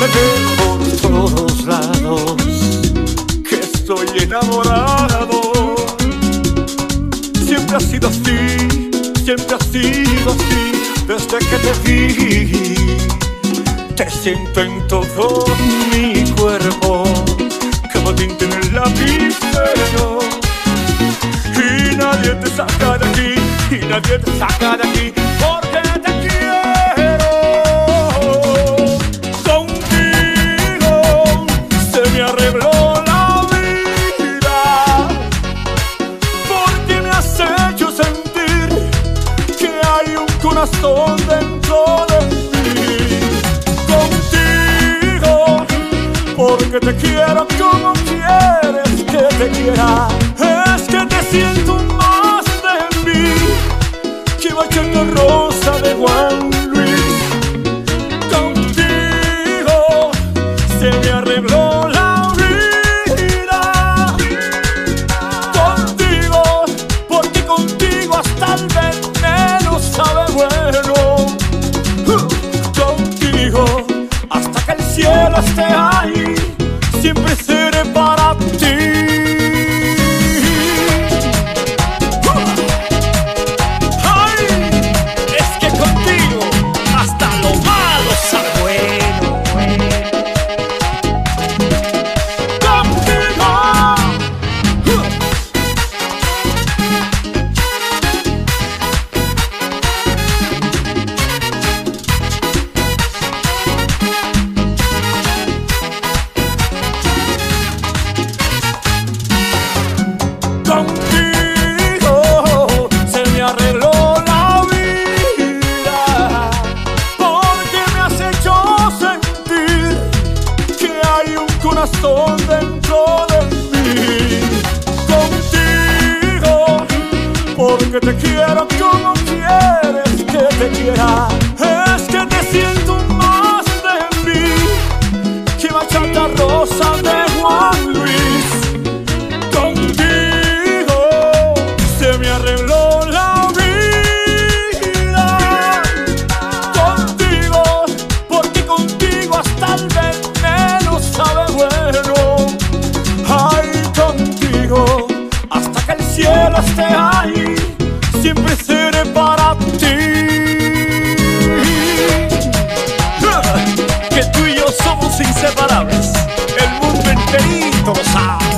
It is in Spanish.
ve por todos lados que estoy enamorado. Siempre ha sido así, siempre ha sido así, desde que te vi. Te siento en todo mi cuerpo, como tinta en el lapicero. Y nadie te saca de aquí, y nadie te saca de aquí, porque te quiero. Contigo se me arregló la vida, porque me has hecho sentir que hay un corazón dentro de mí. Contigo, porque te quiero como quieres que te quiera. Es que te siento más de mí que bachata rosa de Juan Luis. Contigo se me arregló la vida. Contigo, porque contigo hasta el veneno sabe bueno. Contigo, hasta que el cielo esté ahí, siempre seré para ti. Contigo se me arregló la vida, porque me has hecho sentir que hay un corazón dentro de mí. Contigo, porque te quiero como quieres que te quiera. Es que te siento más de mí que bachata rosa de Juan Luis. Me arregló la vida. Contigo, porque contigo hasta el veneno sabe bueno. Ay, contigo, hasta que el cielo esté ahí, siempre seré para ti. Que tú y yo somos inseparables, el mundo enterito lo sabe.